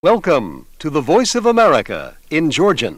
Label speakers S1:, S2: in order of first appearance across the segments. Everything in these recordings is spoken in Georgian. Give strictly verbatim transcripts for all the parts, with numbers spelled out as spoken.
S1: Welcome to the Voice of America in Georgian.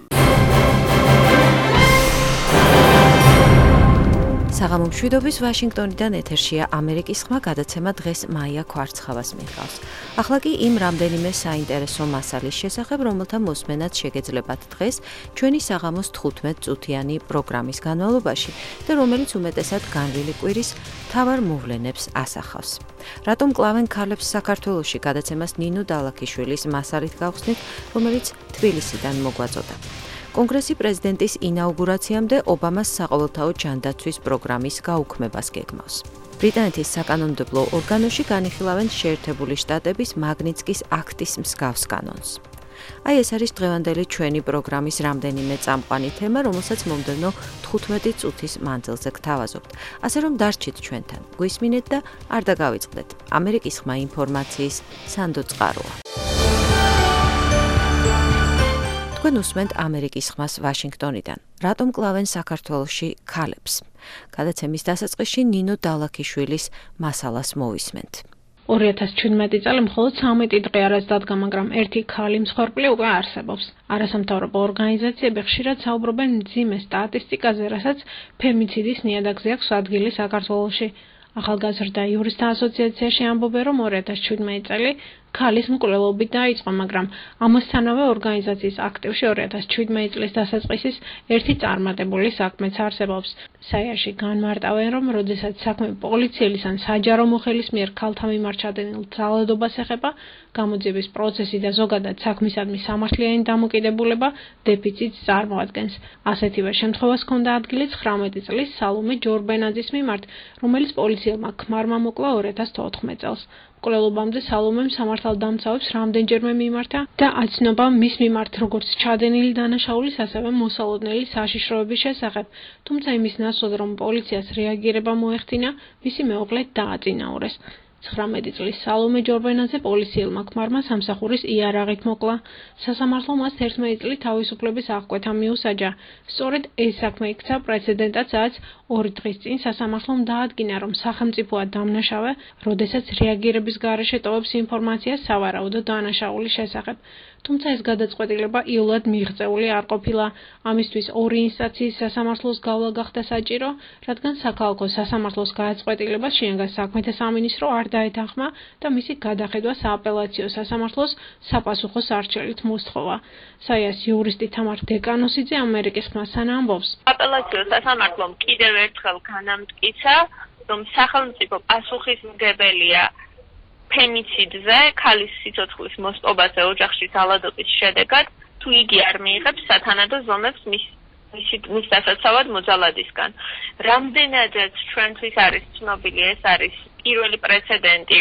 S2: საღამო მშვიდობის ვაშინგტონიდან ეთერშია ამერიკის ხმა გადაცემა დღეს მაია ქვარცხავას მიჰყავს. ახლა კი იმ რამდენიმე საინტერესო მასალის შესახებ, რომელთა მოსმენაც შეგეძლებათ დღეს ჩვენი საღამოს თხუთმეტ წუთიანი პროგრამის განმავლობაში და რომელიც უმეტესად განვლილი კვირის მთავარ მოვლენებს ასახავს. რატომ კლავენ ქალებს საქართველოში გადაცემას ნინო დალაქიშვილის მასალით გავხსნით, რომელიც თბილისიდან მოგვაწოდა. კონგრესი პრეზიდენტის ინაუგურაციამდე ობამას საყოველთაო ჯანდაცვის პროგრამის გაუქმებას გეგმავს. ბრიტანეთის საკანონმდებლო ორგანოში განიხილავენ შეერთებული შტატების მაგნიცკის აქტის მსგავს კანონს. აი ეს არის დღევანდელი ჩვენი პროგრამის რამდენიმე წამყვანი თემა, რომელსაც მომდევნო თხუთმეტი წუთის მანძილზე გთავაზობთ. ასე რომ დარჩით ჩვენთან, გვისმინეთ და არ დაგავიწყდეთ. ამერიკის ხმა ინფორმაციის სანდო წყაროა. თქვენ უსმენთ ამერიკის ხმას ვაშინგტონიდან. რატომ კლავენ საქართველოში ქალებს? გადაცემის დასაწყისში ნინო დალაქიშვილის მასალას მოვისმენთ.
S3: ორი ათას ჩვიდმეტი წელი მხოლოდ ცამეტი დღე არის დადგა, მაგრამ ერთი ქალი მსხვერპლი უკვე არსებობს. არასამთავრობო ორგანიზაციები ხშირად საუბრობენ მძიმე სტატისტიკაზე, რასაც ფემიციდის ნიადაგზე აქვს ადგილი საქართველოში. ახალგაზრდა იურისტთა ასოციაციაში ამბობენ, რომ ორი ათას ჩვიდმეტი წელი ქალის მკვლელობით დაიწყო, მაგრამ ამასთანავე ორგანიზაციის აქტივში ორი ათას ჩვიდმეტი წლის დასაწყისის ერთი წარმატებული საქმეც არსებობს. საიაში განმარტავენ, რომ როდესაც საქმე პოლიციელის ან საჯარო მოხელის მიერ ქალთა მიმართ ჩადენილ ძალადობას ეხება, გამოძიების პროცესი და ზოგადად საქმისადმი სამართლიანი დამოკიდებულება დეფიციტს წარმოადგენს. ასეთივე შემთხვევას ჰქონდა ადგილი ცხრამეტი წლის სალომე ჯორბენაძის მიმართ, რომელიც პოლიციელმა ქმარმა მოკლა ორი ათას თოთხმეტ წელს. მკვლელობამდე სალომემ სამართალდამცავებს რამდენჯერმე მიმართა და აცნობა მის მიმართ როგორც ჩადენილი დანაშაულის, ასევე მოსალოდნელი საშიშროების შესახებ, თუმცა იმის ნაცვლად, რომ პოლიციას რეაგირება მოეხდინა, მისი მეუღლე დააწინაურეს. ცხრამეტი წლის სალომე ჯორბენაძე პოლიციელმა ქმარმა სამსახურის იარაღით მოკლა. სასამართლო მას ერთმეტი წლის თავისუფლების აღკვეთა მიუსაჯა. სწორედ ეს საქმე იქცა პრეცედენტად, სადაც ორი დღის წინ სასამართლომ დაადგინა, რომ სახელმწიფოა დამნაშავე, როდესაც რეაგირების გარეშე ტოვებს ინფორმაციას სავარაუდო დანაშაულის შესახებ. თუმცა ეს გადაწყვეტილება იოლად მიღწეული არ ყოფილა. ამისთვის ორი ინსტანციის სასამართლოს გავლა გახდა საჭირო, რადგან საქალაქო სასამართლოს გადაწყვეტილებას შინაგან საქმეთა სამინისტრო არ დაეთანხმა და მისი გადახედვა სააპელაციო სასამართლოს საპასუხო სარჩელით მოსთხოვა. საიას იურისტი თამარ დეკანოსიძე ამერიკის ხმასთან ამბობს.
S4: აპელაციო სასამართლომ კიდევ ერთხელ განამტკიცა, რომ სახელმწიფო პასუხისმგებელია ფემიციდზე, ქალის სიცოცხლის მოსპობაზე ოჯახში ძალადობის შედეგად, თუ იგი არ მიიღებს სათანადო ზომებს მის მის დასაცავად მოძალადისგან. რამდენადაც ჩვენთვის არის ცნობილი, ეს არის პირველი პრეცედენტი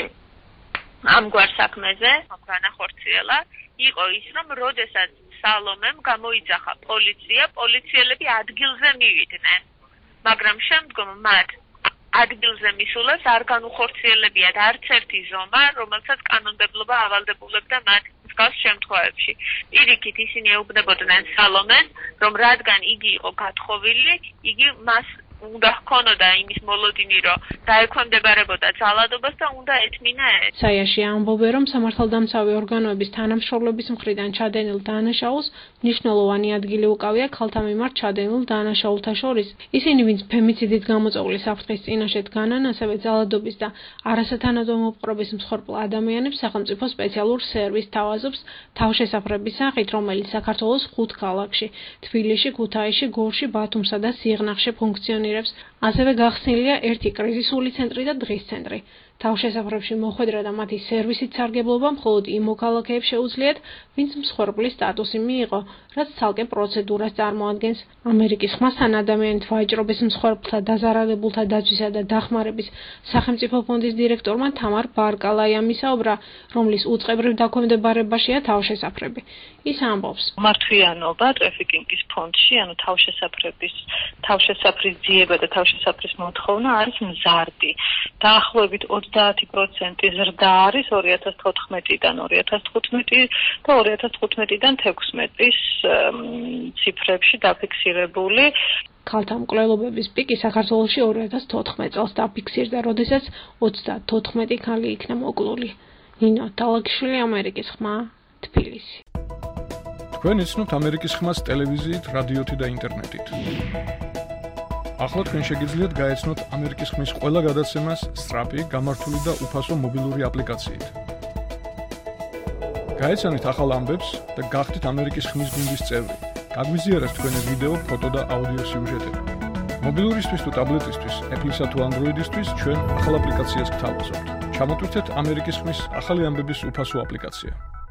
S4: ამგვარ საქმეზე, განახორციელა, იყო ის, რომ როდესაც სალომემ გამოიძახა პოლიცია, პოლიციელები ადგილზე მივიდნენ, მაგრამ შემდგომ მათ ადგილზე მისულას არ განუხორციელებიათ არც ერთი ზომა, რომელსაც კანონმდებლობა ავალდებულებდა მათ მსგავს შემთხვევებში. პირიქით ისინი ეუბნებოდნენ სალომეს, რომ რადგან იგი იყო გათხოვილი, იგი მას უნდა ჰქონოდა იმის მოლოდინი, რომ დაექვემდებარებოდა ძალადობას და უნდა ეთმინა ეს.
S3: საიაში ამბობენ, რომ სამართალდამცავი ორგანოების თანამშრომლების მხრიდან ჩადენილ დანაშაულს მნიშვნელოვანი ადგილი უკავია ქალთა მიმართ ჩადენილ დანაშაულთა შორის. ისინი, ვინც ფემიციდით გამოწვეული საფრთხის წინაშე დგანან, ასევე ძალადობის და არასათანადო მოპყრობის მსხვერპლ ადამიანებს სახელმწიფო სპეციალურ სერვისს თავაზობს თავშესაფრების სახით, რომელიც საქართველოს ხუთ ქალაქში, თბილისში, ქუთაისში, გორში, ბათუმსა და სიღნაღში ფუნქციონირებს. ასევე გახსნილია ერთი კრიზისული ცენტრი და დღის ცენტრი. თავშესაფრებში მოხვედრა და მათი სერვისით სარგებლობა მხოლოდ იმ მოქალაქეებს შეუძლიათ, ვინც მსხვერპლის სტატუსი მიიღო, რაც ცალკე პროცედურას წარმოადგენს. ამერიკის ხმასთან ადამიანით ვაჭრობის მსხვერპლთა დაზარალებულთა დაცვისა და დახმარების სახელმწიფო ფონდის დირექტორმა თამარ ბარკალაიამ ისაუბრა, რომლის უწყებრივ დაქვემდებარებაშია თავშესაფრები. ის ამბობს,
S5: მართვიანობა ტრაფიკინგის ფონდში, ანუ თავშესაფრების თავშესაფრის ძიება და თავშესაფრის მოთხოვნა არის მზარდი. დაახლოებით ოცდაათი პროცენტი ზრდა არის ორი ათას თოთხმეტიდან ორი ათას თხუთმეტი და ორი ათას თხუთმეტიდან თექვსმეტის ციფრებში დაფიქსირებული.
S3: ქალთა მკვლელობების პიკი საქართველოში ორი ათას თოთხმეტ წელს დაფიქსირდა, როდესაც ოცდათოთხმეტი ქალი იქნა მოკლული. ნინო დალაქიშვილი, ამერიკის ხმა, თბილისი.
S6: თქვენ იცნობთ ამერიკის ხმას ტელევიზიით, რადიოთი და ინტერნეტით. ახლა თქვენ შეგიძლიათ გაეცნოთ ამერიკის ხმის ყველა გადაცემას სწრაფი, გამართული და უფასო მობილური აპლიკაციით. გაეცანით ახალ ამბებს და გახდით ამერიკის ხმის გუნდის წევრი. გაგვიზიარეთ თქვენი ვიდეო, ფოტო და აუდიო სიუჟეტები. მობილურისთვის თუ ტაბლეტისთვის, Apple-ისა თუ Android-ისთვის ჩვენ ახალ აპლიკაციას გთავაზობთ. ჩამოტვირთეთ ამერიკის ხმის ახალი ამბების უფასო აპლიკაცია.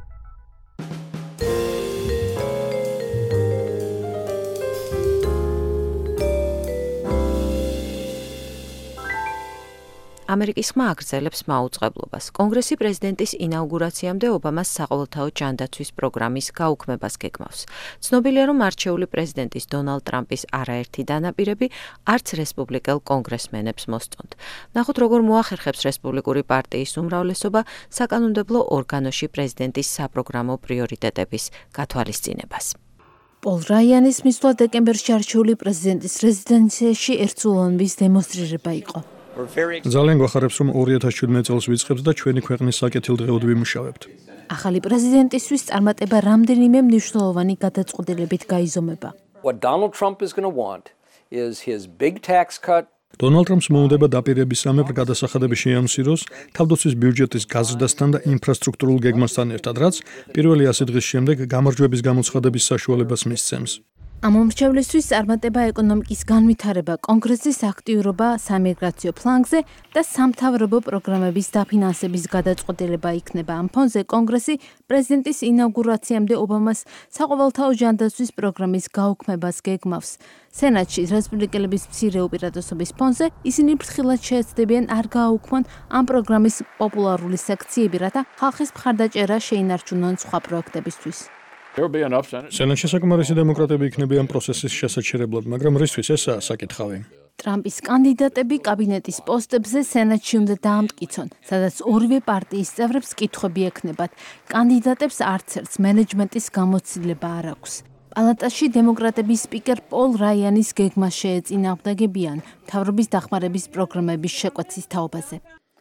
S2: ამერიკის ხმა აგრძელებს მაუწყებლობას. კონგრესი პრეზიდენტის ინაუგურაციამდე ობამას საყოველთაო ჯანდაცვის პროგრამის გაუქმებას გეგმავს. ცნობილია, რომ არჩეული პრეზიდენტის დონალდ ტრამპის არაერთი დანაპირები არც რესპუბლიკელ კონგრესმენებს მოსწონთ. ნახოთ, როგორ მოახერხებს რესპუბლიკური პარტიის უმრავლესობა საკანონმდებლო ორგანოში პრეზიდენტის საპროგრამო პრიორიტეტების გათვალისწინებას.
S7: პოლ რაიანის მისვლა დეკემბერში არჩეული პრეზიდენტის რეზიდენციაში ერთსულოვნების დემონსტრირება იყო.
S6: ძალიან გვახარებს, რომ ორი ათას შვიდმეტ წელს ვიწყებთ და ჩვენი ქვეყნის საკეთილდღეოდ ვიმუშავებთ.
S7: ახალი პრეზიდენტისთვის წარმატება რამდენიმე მნიშვნელოვანი გადაწყვეტილებით გაიზომება.
S8: What Donald Trump is going to want is his big tax cut.
S6: დონალდ ტრამპს მოუნდება დაპირებისამებრ გადასახადების შეამციროს, თავდაცვის ბიუჯეტის გაზრდასთან და ინფრასტრუქტურულ გეგმასთან ერთად, რაც პირველი ასი დღის შემდეგ გამარჯვების გამოცხადების საშუალებას მისცემს.
S7: ამ მომრჩევლისთვის წარმატება ეკონომიკის განვითარება, კონგრესის აქტიურობა სამიგრაციო ფლანგზე და სამთავრობო პროგრამების დაფინანსების გადაწყვეტილება იქნება. ამ ფონზე კონგრესი პრეზიდენტის ინაუგურაციამდე ობამას საყოველთაო ჯანდაცვის პროგრამის გაუქმებას გეგმავს. სენატში რესპუბლიკელების მცირე უპირატესობის ფონზე ისინი ფრთხილად შეეცდებიან არ გააუქმონ ამ პროგრამის პოპულარული სექციები, რათა ხალხის მხარდაჭერა შეინარჩუნონ სხვა პროექტებისთვის.
S6: სენატში საკმარისი დემოკრატები იქნებიან პროცესის შესაჩერებლად, მაგრამ რისთვის ესაა საკითხავი?
S7: ტრამპის კანდიდატები კაბინეტის პოსტებზე სენატში უნდა დაამტკიცონ, სადაც ორივე პარტიის წევრებს კითხვები ექნებათ. კანდიდატებს არც ერთს მენეჯმენტის გამოცდილება არ აქვს. პალატაში დემოკრატების სპიკერ პოლ რაიანის გეგმას შეეწინააღმდეგებიან მთავრობის დახმარების პროგრამების შეკვეცის თაობაზე.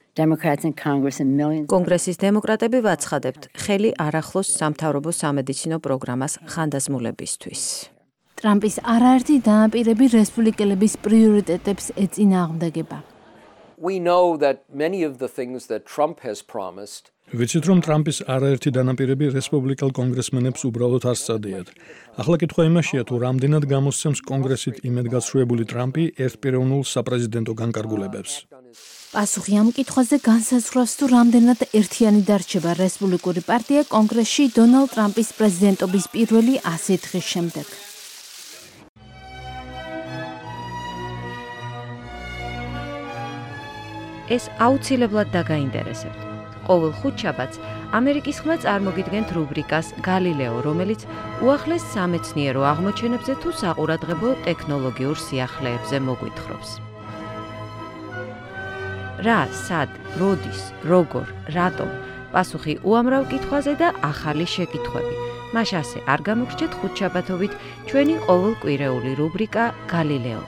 S2: კონგრესის დემოკრატები ვაცხადებთ, ხელი არ ახლოს სამთავრობო სამედიცინო პროგრამას ხანდაზმულებისთვის.
S7: ტრამპის არაერთი დანაპირები რესპუბლიკელების პრიორიტეტებს ეწინააღმდეგება.
S8: We know that many of the things that Trump has promised.
S6: ვიცით, რომ ტრამპის არაერთი დანაპირები რესპუბლიკელ კონგრესმენებს უბრალოდ არ სწადიათ. ახლა კითხვა იმაშია, თუ რამდენად გამოსცემს კონგრესით იმედგაცრუებული ტრამპი ერთპიროვნულ საპრეზიდენტო განკარგულებებს.
S7: პასუხი ამ კითხვაზე განსაზღვრავს, თუ რამდენად ერთიანი დარჩება რესპუბლიკური პარტია კონგრესში დონალდ ტრამპის პრეზიდენტობის პირველი ასი დღის შემდეგ.
S2: ეს აუცილებლად დაგაინტერესებთ. ყოველ ხუთშაბათს ამერიკის ხმა წარმოგიდგენთ რუბრიკას გალილეო, რომელიც უახლეს სამეცნიერო აღმოჩენებზე თუ საყურადღებო ტექნოლოგიურ სიახლეებზე მოგვითხრობს. რა, სად, როდის, როგორ, რატომ, პასუხი უამრავ კითხვაზე და ახალი შეკითხვები. მას ასე არ გამოგრჩეთ ხუთშაბათობით ჩვენი ყოველკვირეული რუბრიკა გალილეო.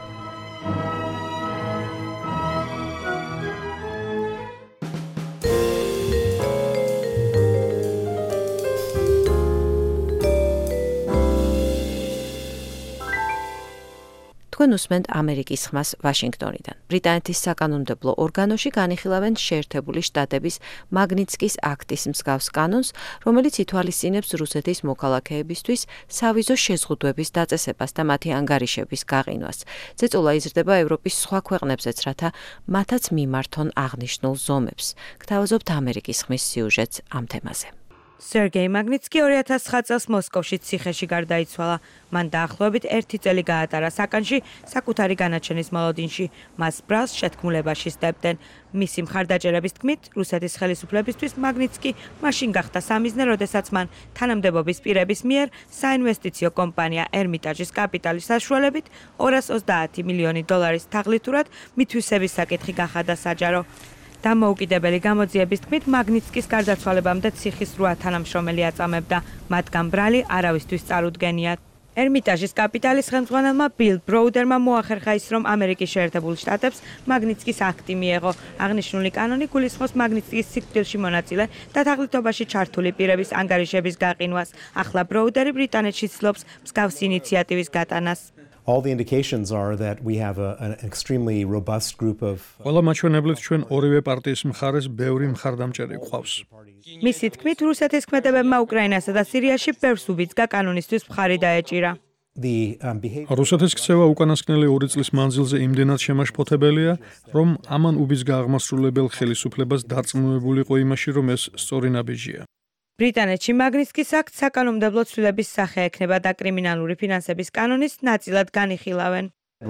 S2: თქვენ უსმენთ ამერიკის ხმას ვაშინგტონიდან. ბრიტანეთის საკანონმდებლო ორგანოში განიხილავენ შეერთებული შტატების მაგნიცკის აქტის მსგავს კანონს, რომელიც ითვალისწინებს რუსეთის მოქალაქეებისთვის სავიზო შეზღუდვების დაწესებას და მათი ანგარიშების გაყინვას. ზეწოლა იზრდება ევროპის სხვა ქვეყნებზეც, რათა მათაც მიმართონ აღნიშნულ ზომებს. გთავაზობთ ამერიკის ხმის სიუჟეტს ამ თემაზე.
S9: სერგეი მაგნიცკი ორი ათას ცხრა წელს მოსკოვში ციხეში გარდაიცვალა. მან დაახლოებით ერთი წელი გაატარა საკანში, საკუთარი განაჩენის მოლოდინში. მას ბრალს შეთქმულებაში სდებდნენ. მისი მხარდაჭერების თქმით, რუსეთის ხელისუფლებისთვის მაგნიცკი მაშინ გახდა სამიზნე, როდესაც მან თანამდებობის პირების მიერ საინვესტიციო კომპანია ერმიტაჟის კაპიტალის საშუალებით ორას ოცდაათი მილიონი დოლარის თაღლითურად მითვისების საკითხი გახადა საჯარო. დამოუკიდებელი გამოძიების თქმით, მაგნიცკის გარდაცვალებამდე ციხის რვა თანამშრომელი აწამებდა, მათგან ბრალი არავისთვის წარუდგენიათ. ერმიტაჟის კაპიტალის ხელმძღვანელმა ბილ ბროუდერმა მოახერხა ის, რომ ამერიკის შეერთებულ შტატებს მაგნიტსკის აქტი მიეღო. აღნიშნული კანონი გულისხმობს მაგნიტსკის სიკვდილში მონაწილე და თაღლითობაში ჩართული პირების ანგარიშების გაყინვას. ახლა ბროუდერი ბრიტანეთში ცდილობს მსგავსი ინიციატივის გატანას.
S10: All the indications are that we have a, an extremely robust group of
S6: ყველა მაჩვენებლით ჩვენ ორივე პარტიის მხარეს ბევრი მხარდამჭერი გვყავს.
S9: მისი თქმით, რუსეთის ქმედებებმა უკრაინასა და სირიაში ბევრს უბიძგა კანონისთვის მხარი დაეჭირა.
S6: რუსეთის ქცევა უკანასკნელი ორი წლის მანძილზე იმდენად შემაშფოთებელია, რომ ამან უბიძგა აღმასრულებელ ხელისუფლებას დარწმუნებულიყო იმაში, რომ ეს სწორი ნაბიჯია.
S9: ბრიტანეთში მაგნიტსკის აქტს საკანონმდებლო ცვლილების სახე ექნება და კრიმინალური ფინანსების კანონის ნაწილად განიხილავენ.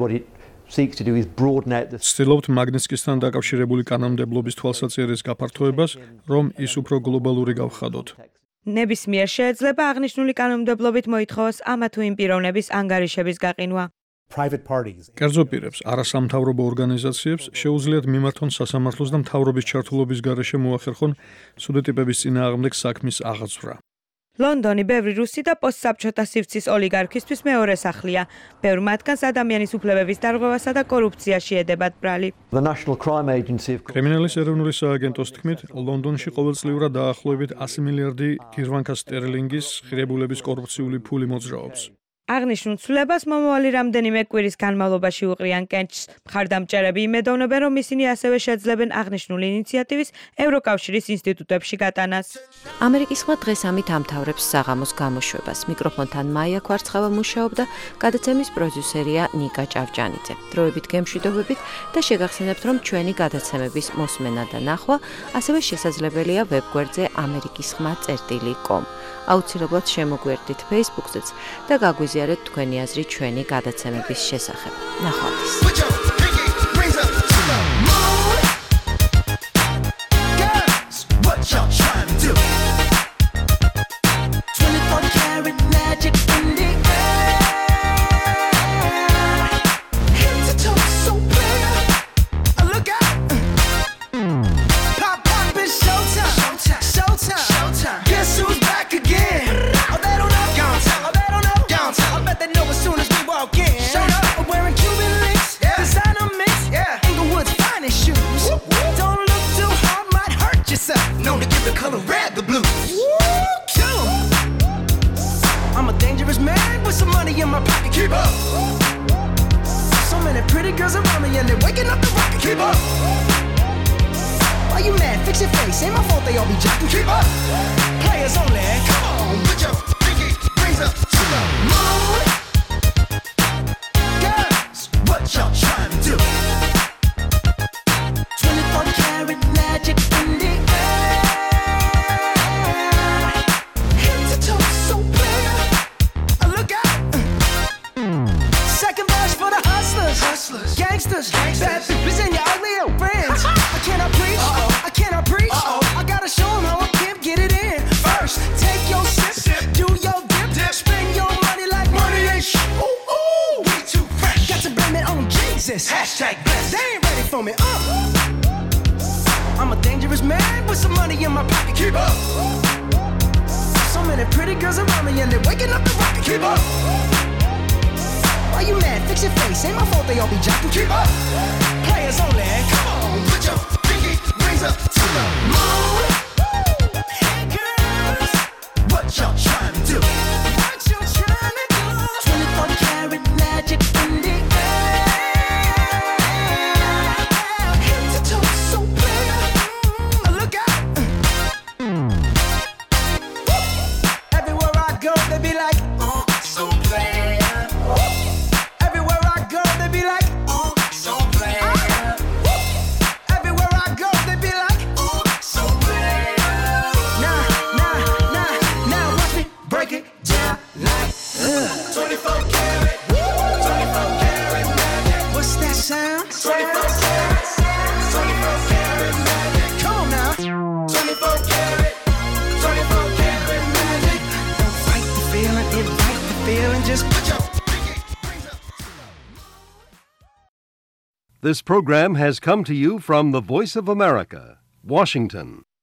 S6: ცდილობთ მაგნიტსკისთან დაკავშირებული კანონმდებლობის თვალსაჩინოს გაფართოებას, რომ ის უფრო გლობალური გავხადოთ.
S9: ნებისმიერ შეეძლება აღნიშნული კანონმდებლობით მოითხოვოს ამა თუ იმ პიროვნების ანგარიშების გაყინვა.
S6: კერძო პირებს, არასამთავრობო ორგანიზაციებს შეუძლიათ მიმართონ სასამართლოს და მთავრობის ჩართულობის გარეშე მოახერხონ სუდეტიპების წინააღმდეგ საქმის აღძვრა.
S9: ლონდონი ბევრი რუსი და პოსტსაბჭოთა სივრცის ოლიგარქისთვის მეორე სახლია. ბევრ მათგანს ადამიანის უფლებების დარღვევასა და კორუფციაში ედებათ ბრალი.
S6: კრიმინალის ეროვნული სააგენტოს თქმით, ლონდონში ყოველწლიურად დაახლოებით ასი მილიარდი გირვანკა სტერლინგის ღირებულების კორუფციული ფული მოძრაობს.
S9: აღნიშნულ ცვლილებას მომავალი რამდენიმე კვირის განმავლობაში უყრიან კენჭს. მხარდამჭერები იმედოვნებენ, რომ ისინი ასევე შეძლებენ აღნიშნული ინიციატივის ევროკავშირის ინსტიტუტებში გატანას.
S2: ამერიკის ხმა დღეს ამით ამთავრებს საღამოს გამოშვებას. მიკროფონთან მაია კვარცხავა მუშაობდა, გადაცემის პროდიუსერია ნიკა ჭავჭანიძე. დროებით გემშვიდობებით და შეგახსენებთ, რომ ჩვენი გადაცემების მოსმენა და ნახვა ასევე შესაძლებელია ვებგვერდზე ამერიკის ხმა წერტილი კომ. აუცილებლად შემოგვერდით Facebook-ზეც და გაგვიზიარეთ თქვენი აზრი ჩვენი გადაცემების შესახებ. ნახვამდის.
S11: I'm a dangerous man with some money in my pocket. Keep up. So many pretty girls around me and they're waking up the rocket. Keep up. Why you mad? Fix your face. Ain't my fault they all be jacking. Keep up. Players only. Come on, put your pinky rings up to the moon. Girls, what y'all trying to do? twenty-four karat magic in the air. Head to toe so clear. Look out. Second verse for the hustlers, hustlers, gangsters, gangsters. Bad bitches and your ugly old friends. I cannot preach. Uh-oh. I cannot preach. Uh-oh. I gotta show them how a pimp get it in. First, take your sip, sip. Do your dip, dip, spend your money like money ain't shit. Ooh, ooh, we too fresh. Got to blame it on Jesus. Hashtag blessed. They ain't ready for me. Uh. I'm a dangerous man with some money in my pocket. Keep up. So many pretty girls around me and they're waking up the rocket. Keep up. Why you mad? Fix your face. Ain't my fault they all be jacking. Keep up. Players only. Come on, put your pinky rings up to the moon. Hey girls, what y'all trying to do? What you trying to do? twenty-four karat magic in the air. Head to toe so clear. Look out. Everywhere I go, they be like, oh, so clear. Everywhere I go, they be like, oh, so clear. Everywhere I go, they be like, oh, so clear. Nah, nah, nah, now watch me break it down like uh. twenty-four karat, twenty-four karat magic. What's that sound? twenty-four karat, twenty-four karat magic. Come on now. twenty-four karat, twenty-four karat magic. Don't fight the feeling, invite the feeling, just put your pinky rings up.
S1: This program has come to you from the Voice of America, Washington.